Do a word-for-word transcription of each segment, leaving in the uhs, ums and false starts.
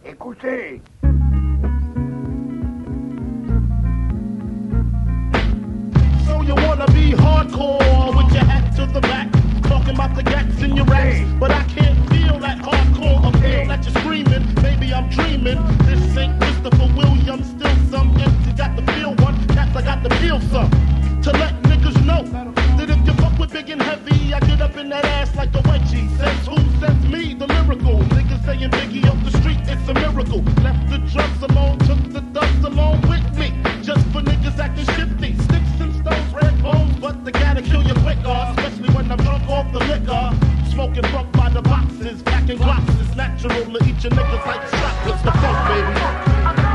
Écoutez. So you wanna be hardcore with your hat to the back, talking about the gats in your racks, but I can't feel that hardcore appeal that you're screaming. Maybe I'm dreaming. This ain't Christopher Williams, still some empty. Got to feel one, cats I got to feel some. To let niggas know that if you fuck with big and heavy, I get up in that ass like a wedgie. Says who? Says me, the lyrical. Niggas saying Biggie off the street, it's a miracle. Left the drugs alone, took the dust along with me. Just for niggas acting shifty. Sticks and stones, red bones, but they gotta kill you quicker. Especially when I'm drunk off the liquor. Smoking funk by the boxes, packing glocks. It's natural to eat your niggas like chocolates. The funk, baby.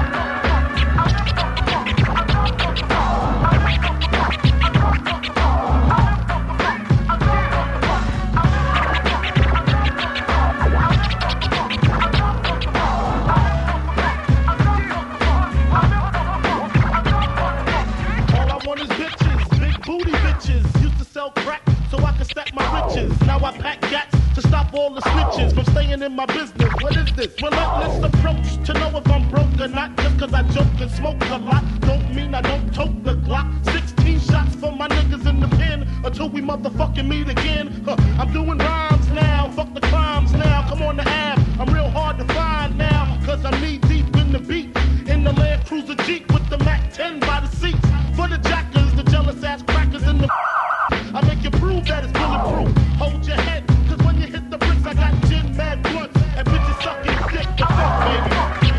Crack so I can stack my riches. Now I pack gats to stop all the snitches from staying in my business. What is this? Relentless approach to know if I'm broke or not. Just cause I joke and smoke a lot don't mean I don't tote the Glock. Sixteen shots for my niggas in the pen until we motherfucking meet again. Huh. I'm doing rhymes now, fuck the crimes now. Come on the Ave, I'm real hard to find now. Cause I'm knee deep in the beat. In the Land Cruiser Jeep with the Mac ten by the seats. For the jackers, the jealous ass crackers in the I make you prove that it's bulletproof. Hold your head, cause when you hit the bricks, I got gin, mad blunts, and bitches sucking dick. The fuck, baby.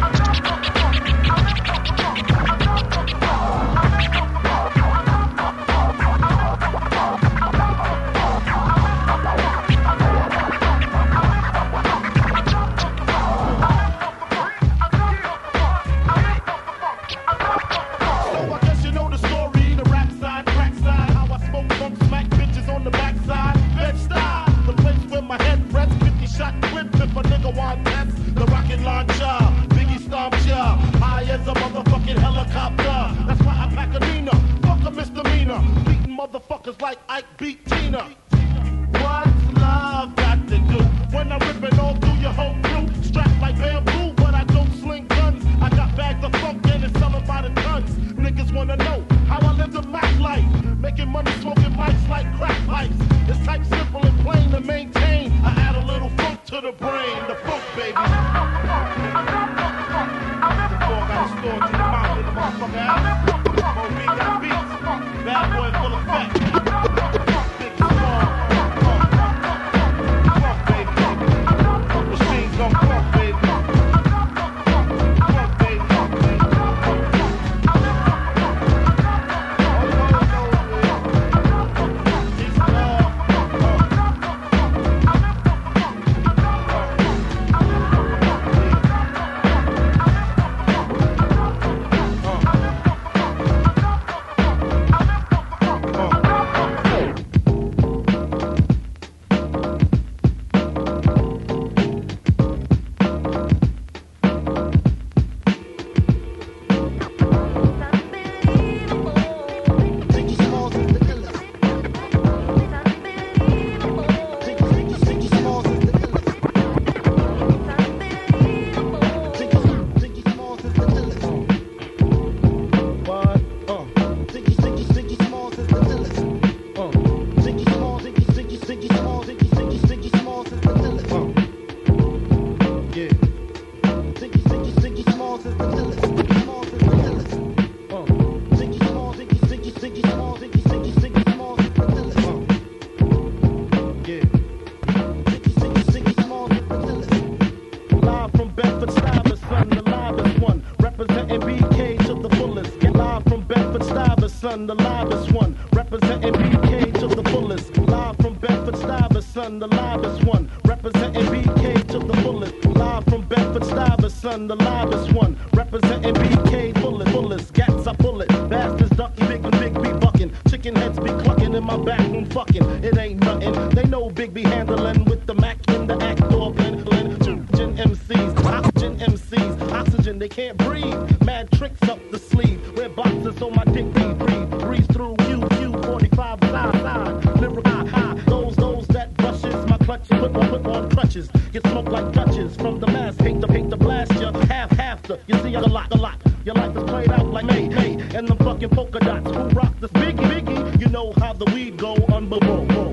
Motherfuckers like Ike beat Tina. What's love got to do? When I rip it all through your whole crew, strapped like bamboo, but I don't sling guns. I got bags of funk and it's selling by the tons. Niggas wanna know how I live the Mac life, making money smoking mics like crack pipes. It's type simple and plain to maintain. I add a little funk to the brain, the funk baby. The dog got a store to the mouth in the motherfucker house. Mo got beats, bad boy full of fat. Big small, funk baby. Machines gon' funk baby. Funk baby. It's love. Son, the livest one, representing B K to the fullest. Live from Bedford-Stuyvesant, the livest one, representing B K to the fullest. Live from Bedford-Stuyvesant, the livest one, representing B K fullest, fullest. Gats I pull it, bastards ducking, big and big be bucking. Chicken heads be clucking in my back room fucking. It ain't nothing. They know Big be handling with the Mac in the act or blend, blend. Oxygen M Cs, oxygen M Cs, oxygen they can't breathe. Mad tricks up the sleeve, wear boxes on my dick be breathe. Breeze through you, you forty-five side side. Lyrical high, high. Those, those that brushes my clutches. Put on, put on crutches. Get smoked like Dutches from the mask. Hate to, hate to blast ya. You see, I a lot, a lot. Your life is played out like May, May, and them fucking polka dots. Who rock this Biggie, Biggie? You know how the weed go, unbelievable.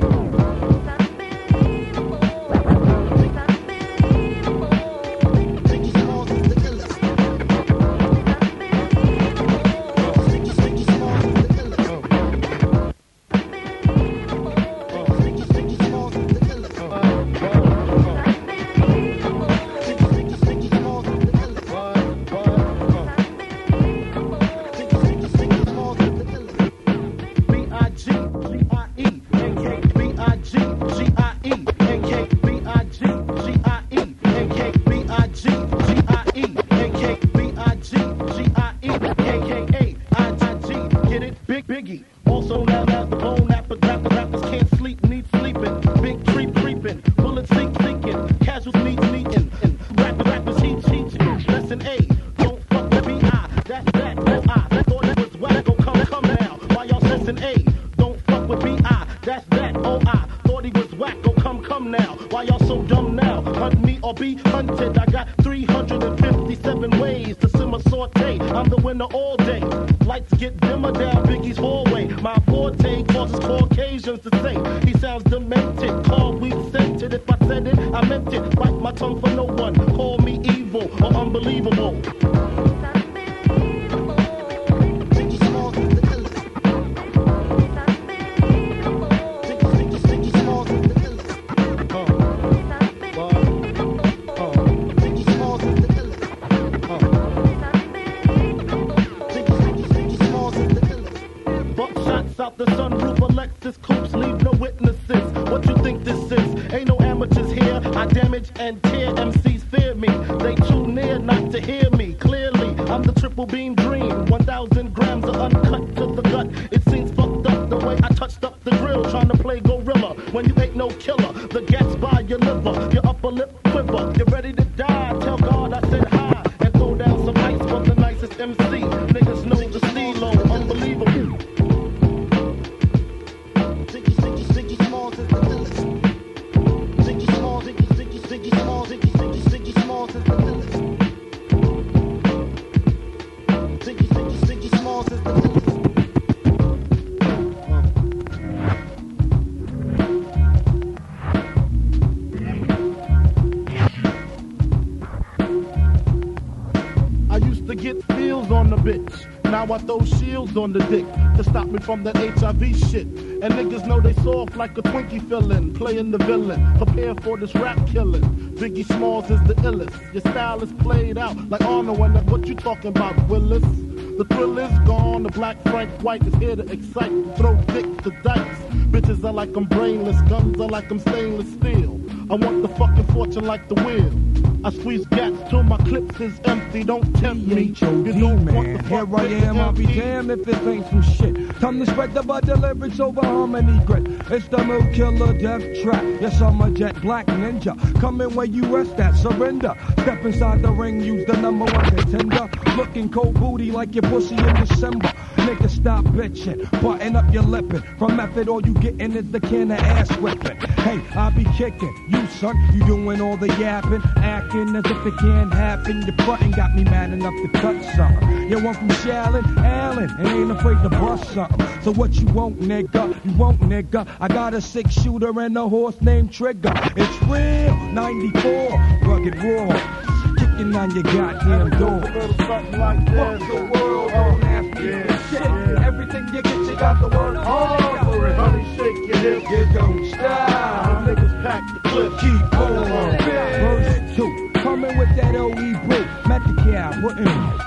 I throw shields on the dick to stop me from that H I V shit. And niggas know they soft like a Twinkie fillin', playing the villain. Prepare for this rap killing. Biggie Smalls is the illest. Your style is played out like Arnold, and that's what you talking about, Willis. The thrill is gone. The black Frank White is here to excite. Throw dick to dice. Bitches are like I'm brainless. Guns are like I'm stainless steel. I want the fucking fortune like the wheel. I squeeze gats till my clips is empty. Don't tempt me. You don't man. want the Here I am, I'll be damned if this ain't some shit. Time to spread the butter lyrics over harmony grit. It's the Mood Killer Death Trap. Yes, I'm a jet black ninja. Coming where you rest at, surrender. Step inside the ring, use the number one contender. Looking cold booty like your pussy in December. Nigga, stop bitching, button up your lippin'. From method, all you gettin' is the can of ass whipping. Hey, I be kicking, you son, you doing all the yapping, acting as if it can't happen. Your button got me mad enough to cut something. You want from Shallon, Allen, and ain't afraid to bust something. So what you want, nigga? You want, nigga? I got a six shooter and a horse named Trigger. It's real, ninety-four, rugged raw. Kicking on your goddamn door. Something like this. Fuck the world, don't ask me Yeah, shit. yeah. Everything you get, you got to work hard for it. Honey, shake your hips. You don't stop. The niggas pack the clip. Keep on. Verse two, coming with that O E brew. Met the cab, we're in.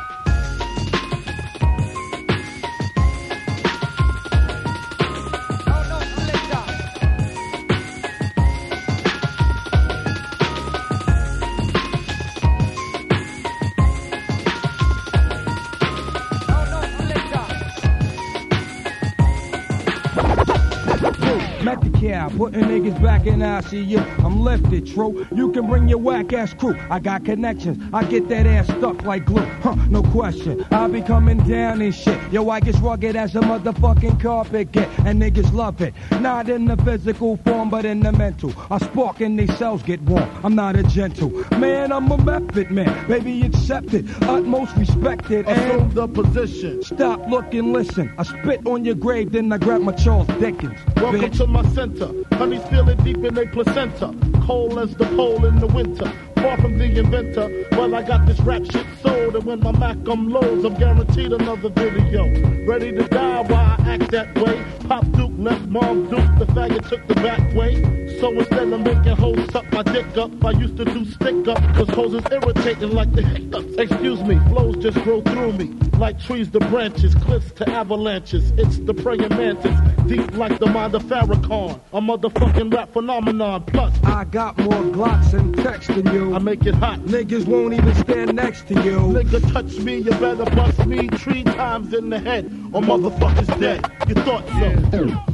now, putting niggas back in I C U. I'm lifted, true. You can bring your whack ass crew. I got connections. I get that ass stuck like glue. Huh, no question. I be coming down and shit. Yo, I get rugged as a motherfucking carpet get, and niggas love it. Not in the physical form, but in the mental. I spark and these cells get warm. I'm not a gentle man. I'm a method man. Baby, accept it. Utmost respected. Assume the position. Stop, look, and listen. I spit on your grave, then I grab my Charles Dickens. Welcome bitch. to my center. Honeys feel it deep in their placenta. Cold as the pole in the winter. Far from the inventor. Well, I got this rap shit sold, and when my Mac unloads, I'm guaranteed another video. Ready to die while I act that way. Pop Duke left Mom Duke. The faggot took the back way. So instead of making hoes suck my dick up, I used to do stick up. Cause hoes is irritating like the hiccups. Excuse me, flows just grow through me. Like trees to branches, cliffs to avalanches. It's the praying mantis. Deep like the mind of Farrakhan. A motherfucking rap phenomenon. Plus, I got more Glocks and text than you. I make it hot. Niggas won't even stand next to you. Nigga touch me, you better bust me three times in the head, or motherfuckers dead. You thought so. Yeah.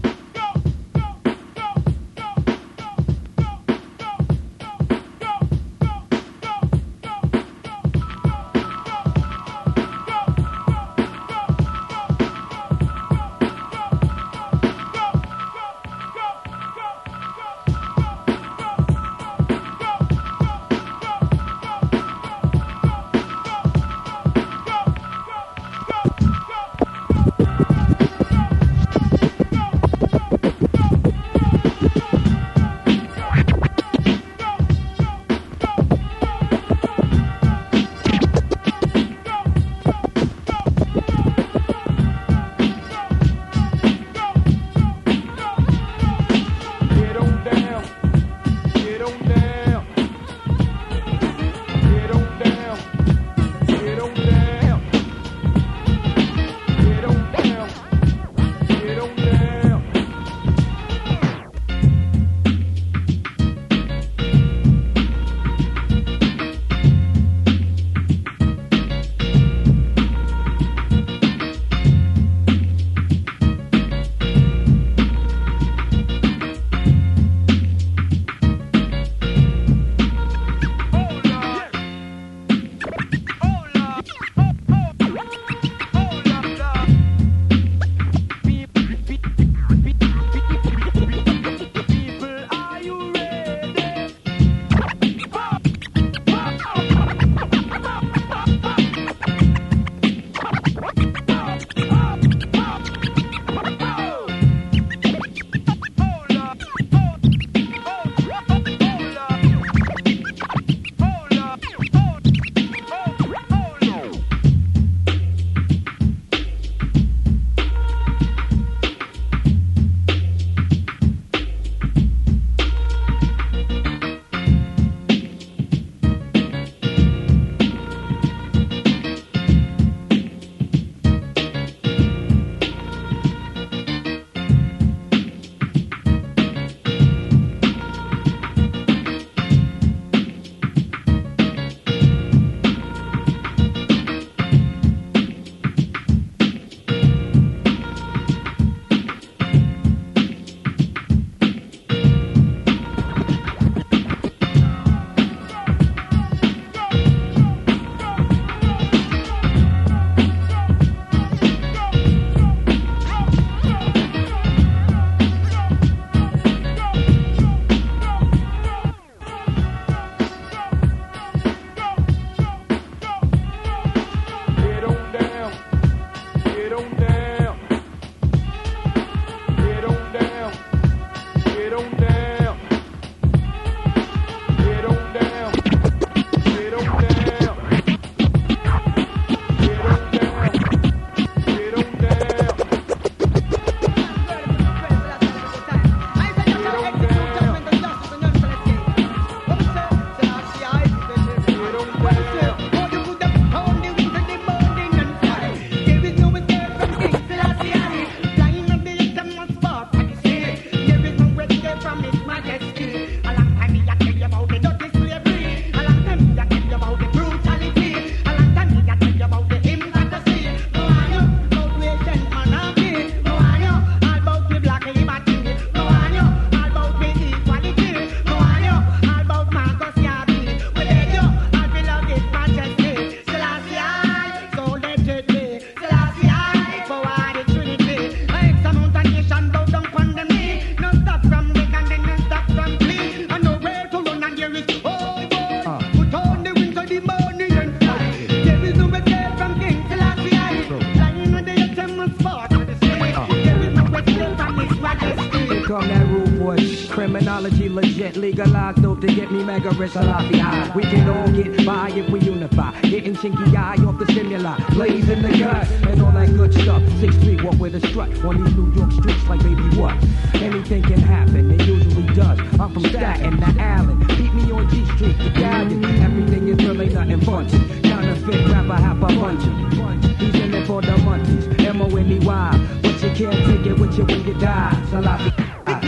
Ideology legit, legalized though to get me mega rich. Salafi high. We can all get by if we unify. Getting chinky eye off the stimuli, blazing the gut, and all that good stuff. Six three, walk with a strut on these New York streets like baby what? Anything can happen, it usually does. I'm from Staten to Allen. Beat me on G Street, Italian. Everything is really nothing funky. Counterfeit rapper, half a bunch of. He's in there for the monkeys, M O N E Y. But you can't take it with you when you die. Salafi.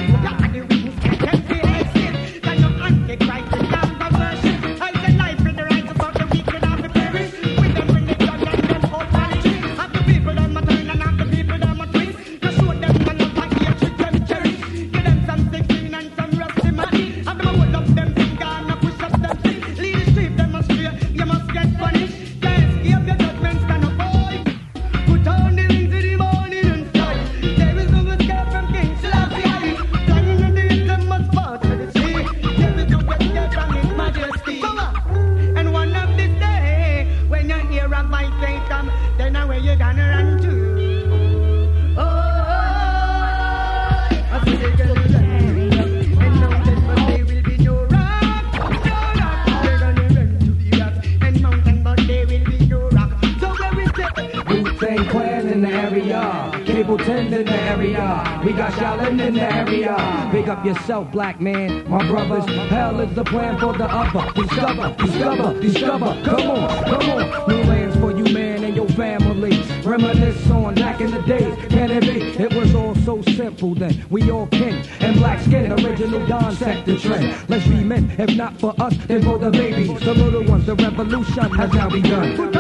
Big up yourself, black man, my brothers. Hell is the plan for the other. Discover, discover, discover. Come on, come on. New lands for you, man, and your family. Reminisce on back in the days. Can it be? It was all so simple then. We all kin and black skin. Original Don set the trend. Let's be men. If not for us, then for the babies. The little ones. The revolution has now begun.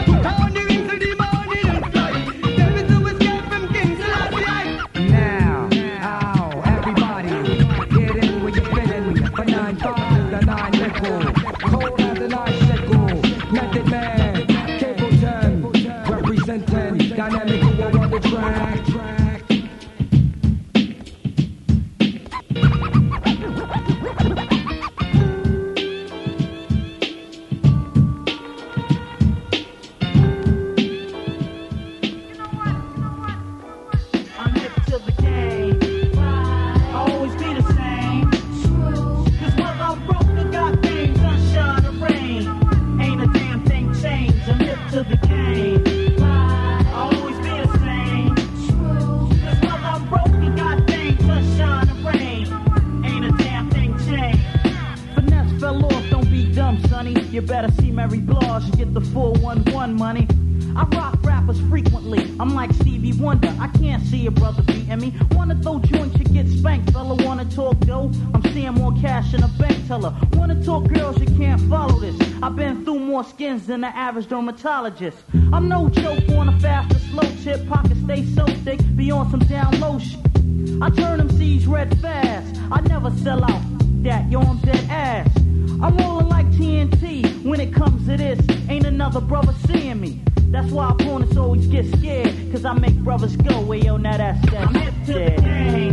You better see Mary Blige and get the four one one money. I rock rappers frequently. I'm like Stevie Wonder. I can't see a brother beating me. Wanna throw joints, you get spanked. Fella wanna talk dough? I'm seeing more cash in a bank teller. Wanna talk girls, you can't follow this. I've been through more skins than the average dermatologist. I'm no joke on a fast or slow tip. Pockets stay so thick, be on some down low shit. I turn them C's red fast. I never sell out. That, yo, I'm dead ass. I'm rolling like T N T. When it comes to this, ain't another brother seeing me. That's why opponents always get scared, cause I make brothers go, way yo, now that's that. I'm hip to the game.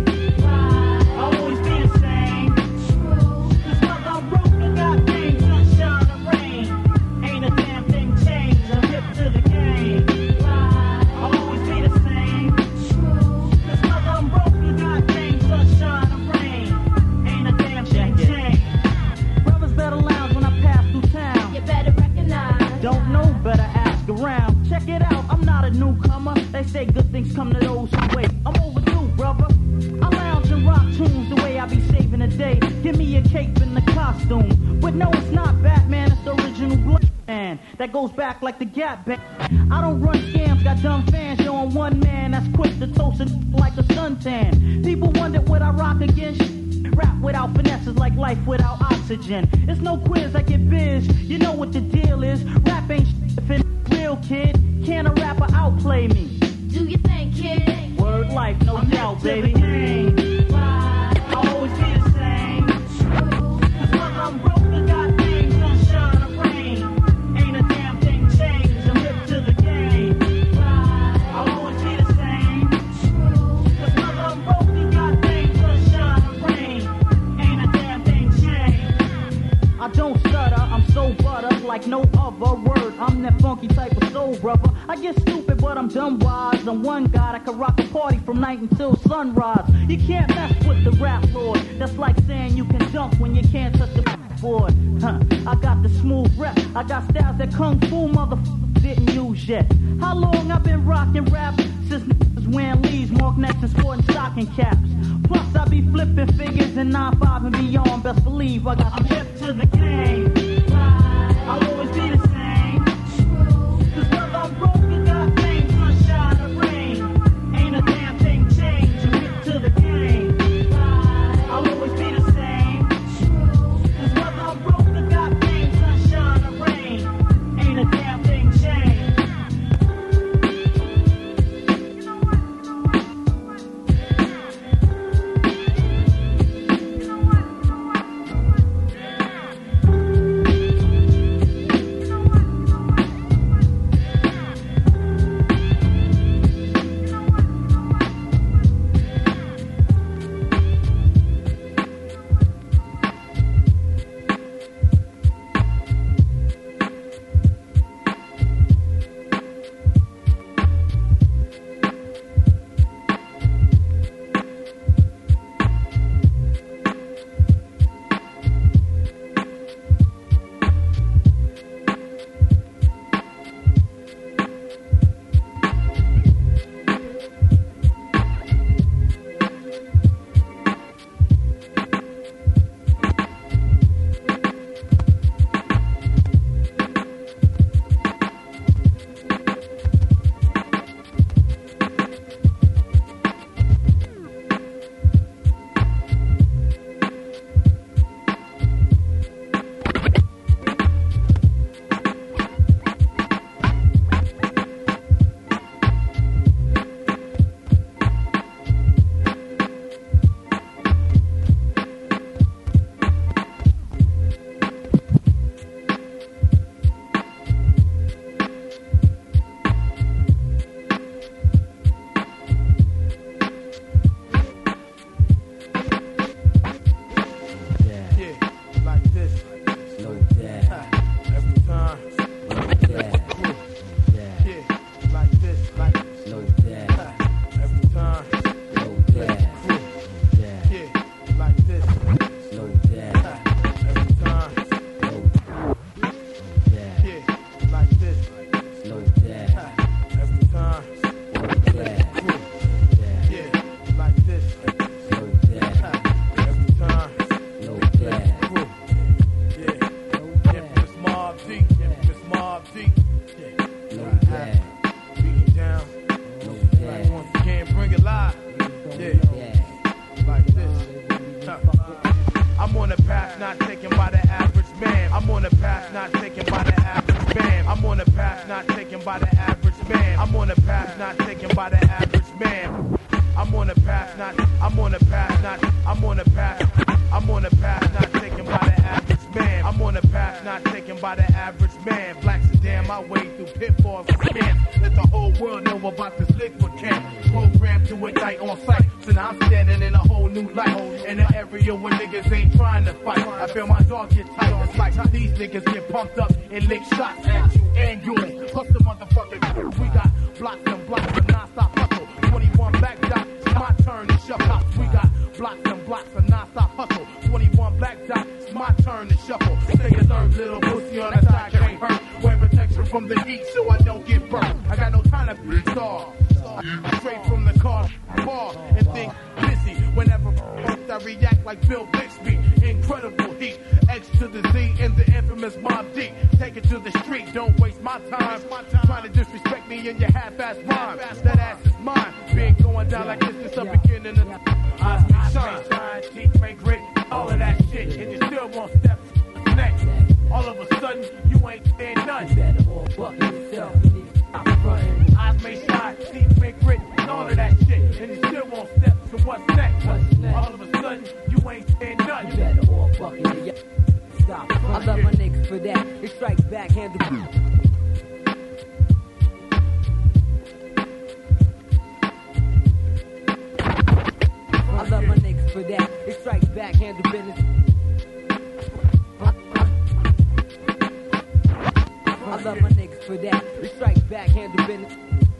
I'll always be the same. Cause while I'm broke, I got things, sunshine and rain. Ain't a damn thing changed. I'm hip to the game. I'll always be the same. Cause while I'm broke, I got things, sunshine and rain. Ain't a damn thing changed. Brothers better lounge when I pass through town. You better recognize. Don't know, better ask around. Check it out, I'm not a newcomer. They say good things come to those who wait. I'm overdue, brother. I lounge and rock tunes the way I be saving the day. Give me a cape and the costume. But no, it's not Batman, it's the original Black Man. That goes back like the Gap Band. I don't run scams, got dumb fans showing one man that's quick to toast it like a suntan. People wonder what I rock against. Rap without finesse is like life without oxygen. It's no quiz, I get biz. You know what the deal is. Rap ain't shit if it's real, kid. Can a rapper outplay me? Do you think, kid? Word life, no I'm doubt, baby. I'll always be the same. Cause when I'm broke, I got things, sunshine and rain. Ain't a damn thing changed. I'm hip to the game. I'll always be the same. Cause when I'm broke, I got things, sunshine and rain. Ain't a damn thing changed. I don't stutter, I'm so butter like no other. word, I'm that funky type of soul, brother. I get stupid, but I'm dumb wise. I'm one guy that can rock a party from night until sunrise. You can't mess with the rap lord. That's like saying you can dunk when you can't touch the board. Huh. I got the smooth rep. I got styles that kung fu motherfuckers didn't use yet. How long I've been rocking rap? Since niggas wearing Lees, Mark Nets, and sporting stocking caps. Plus I be flipping figures in nine five and beyond. Best believe I got I'm hip to the game. I'll always be the same. Cause whether I'm broke or got fame, sunshine or rain, ain't a damn thing changed. I'm hip to the game. I'll always be the same. Cause whether I'm broke or got fame, sunshine or rain, ain't a damn thing changed. love my niggas for that. We strike back, handle business.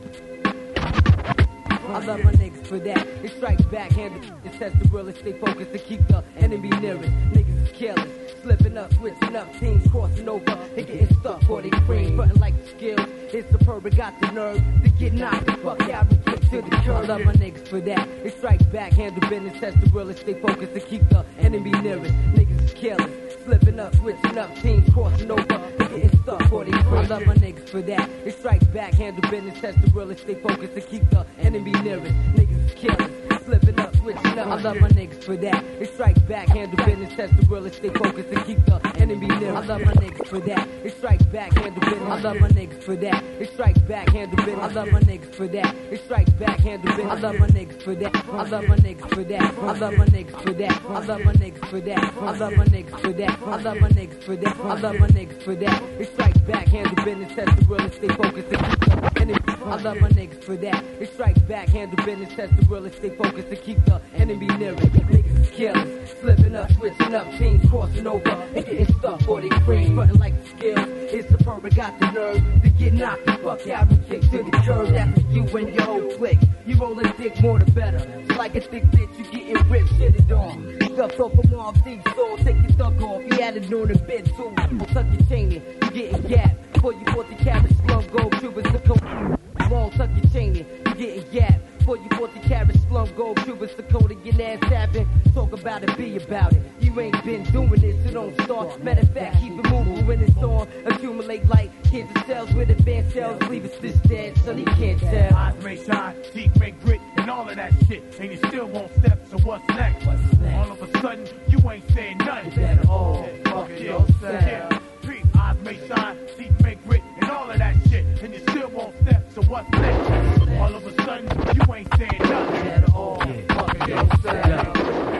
I love my niggas for that. They strike back, handle business. Test the real estate focused to keep the enemy nearest. Niggas is careless, slipping up, switching up, teams crossing over. They getting stuck or they free, frontin' like the skills. It's superb, got the nerve to get knocked the fuck out and kick to the curb. I love my niggas for that. They strike back, handle business, test the real estate focused to keep the enemy nearest. Niggas is careless, slipping up, switching up, teams crossing over. They getting stuck or they free. I love my niggas for that. They strike back, handle business, test the real estate focused to keep the enemy nearest. Niggas is careless, slipping up, switching up. I love my niggas for that. They strike back, handle business, test the real estate focused to keep the enemy nearest. I love my niggas for that. They strike back, handle business. I love my niggas for that. They strike back, handle business. I love my niggas for that. They strike back, handle business. I love my niggas for that. I love my niggas for that. I love my niggas for that. I love my niggas for that. I love my niggas for that. I love my niggas for that. I love my niggas for that. They strike back, handle business, test the real estate focused to keep the enemy. I love my niggas for that. They strike back, handle business, test the real estate focused to keep the enemy near it. Niggas is careless, slipping up, switching up, teams crossing over. They getting stuck or they free, frontin' like the skills. It's the perfect, got the nerve to get knocked the fuck out and kick to the curb. That's for you and your whole clique. You roll a dick more the better. It's like a thick bitch, you getting ripped, shitted on. Stuffed off a Mob Deep Soul, take your stuck off. You had it on the bed too. Tuck your chain in, you getting gapped. Before you forty carats, slum gold, Cubans to come. Long tuck your chain in, you getting gapped. Before you forty carats, slum gold, Cubans to coat it, your ass tapping. Talk about it, be about it. You ain't been doing this, so don't start. Matter of fact, keep it moving when it's on. Accumulate like kids and cells with advanced cells. Leave it this dead, son, he can't tell. Eyes may shine, teeth may grit, and all of that shit. And you still won't step, so what's next? What's next? All of a sudden, you ain't saying nothing. You better all fucking yourself. Yeah, Street eyes may shine, teeth may grit, and all of that shit. And you still won't step, so what's next? All of a sudden, you ain't saying nothing. You better all fucking yourself.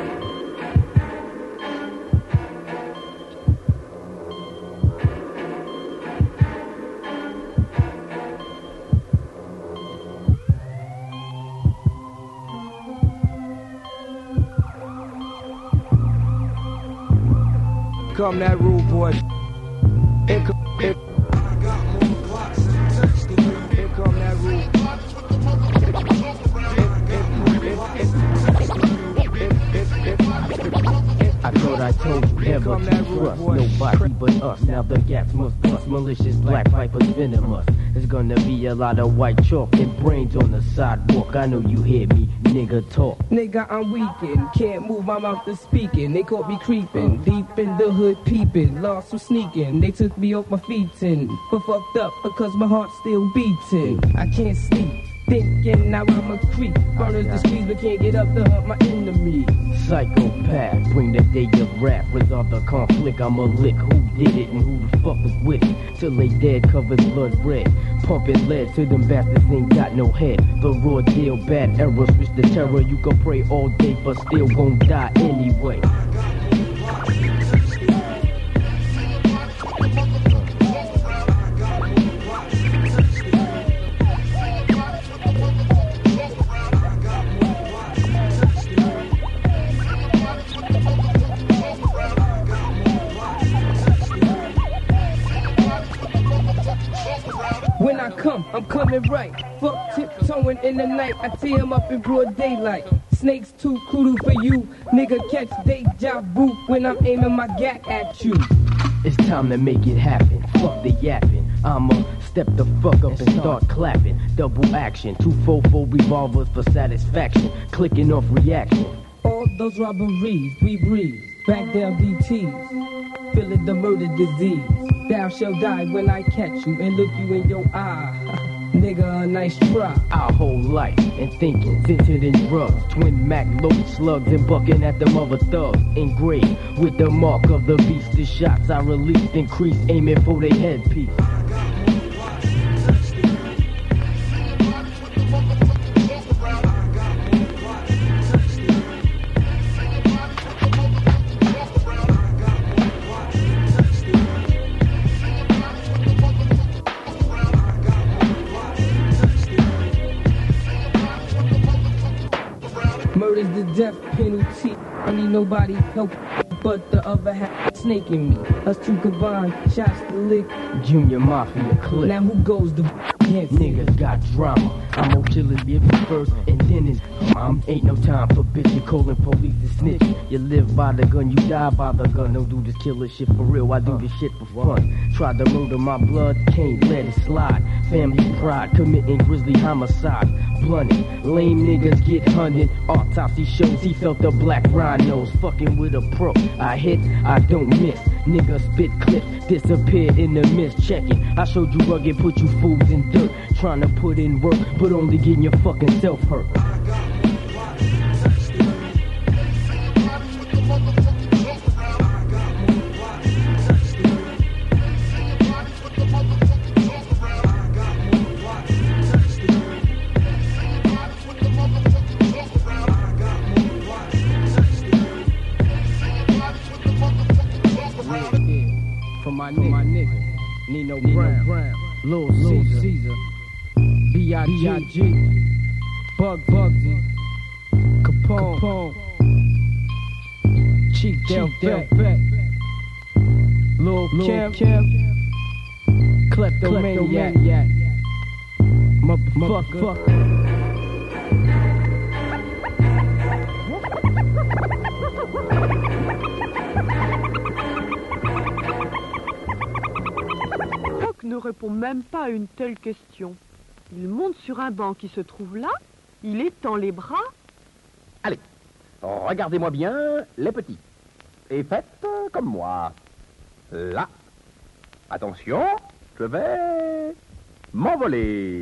Come that rude boy. Here come, here, here come that rude. I thought I told you never to trust nobody but us. Now the gas must bust. Malicious black vipers venomous. There's gonna be a lot of white chalk and brains on the sidewalk. I know you hear me, nigga talk. Nigga, I'm weakened, can't move my mouth to speaking. They caught me creeping, deep in the hood peeping. Lost from sneaking, they took me off my feet and but fucked up because my heart's still beating. I can't sleep, thinking now I'm a creep. Burners the streets but can't get up to hunt my enemy. Psychopath, bring the day of rap. Resolve the conflict, I'm a lick. Who did it and who the fuck was with it? Till they dead, covered blood red. Pumping lead till them bastards ain't got no head. The raw deal, bad error, switch the terror. You can pray all day but still gon' die anyway. When I come, I'm coming right. Fuck tiptoeing in the night. I tear him up in broad daylight. Snakes too kudu for you. Nigga catch deja vu when I'm aiming my gat at you. It's time to make it happen. Fuck the yapping. I'ma step the fuck up and start clapping. Double action. Two fofo revolvers for satisfaction. Clicking off reaction. All those robberies we breathe. Back down D Ts. Feeling the murder disease. Thou shalt die when I catch you and look you in your eye. Nigga, a nice try. Our whole life and thinking, tinted in drugs. Twin Mac loaded slugs and bucking at the mother thugs. Engraved with the mark of the beast. The shots I released increased, aiming for their headpiece. Murder's the death penalty. I need nobody help but the other half. snaking me. Us two combined, shots to lick. Junior Mafia clip. Now who goes the hint? Niggas got drama. I'm gonna kill it if it's first and then it's I'm ain't no time for bitches calling police to snitch. You live by the gun, you die by the gun. Don't do this killer shit for real, I do this shit for fun. Tried to murder my blood, can't let it slide. Family pride, committing grisly homicide. Blunted, lame niggas get hunted. Autopsy shows he felt the black rhinos. Fucking with a pro, I hit, I don't miss. Nigga spit clips, disappear in the mist. Check it, I showed you rugged, put you fools in dirt. Trying to put in work, but only getting your fucking self hurt. My nigga, my nigga, Nino, Nino Brown, Brown, Lil Caesar, Caesar. B I G, Bug Bugsy, Capone, Capone. Chief Del Vet, Lil Kim, Kim. Kleptomaniac, motherfucker. Ne répond même pas à une telle question. Il monte sur un banc qui se trouve là, il étend les bras. Allez, regardez-moi bien, les petits. Et faites comme moi. Là. Attention, je vais m'envoler.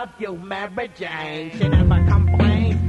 love you, Mary Jane. She never complains.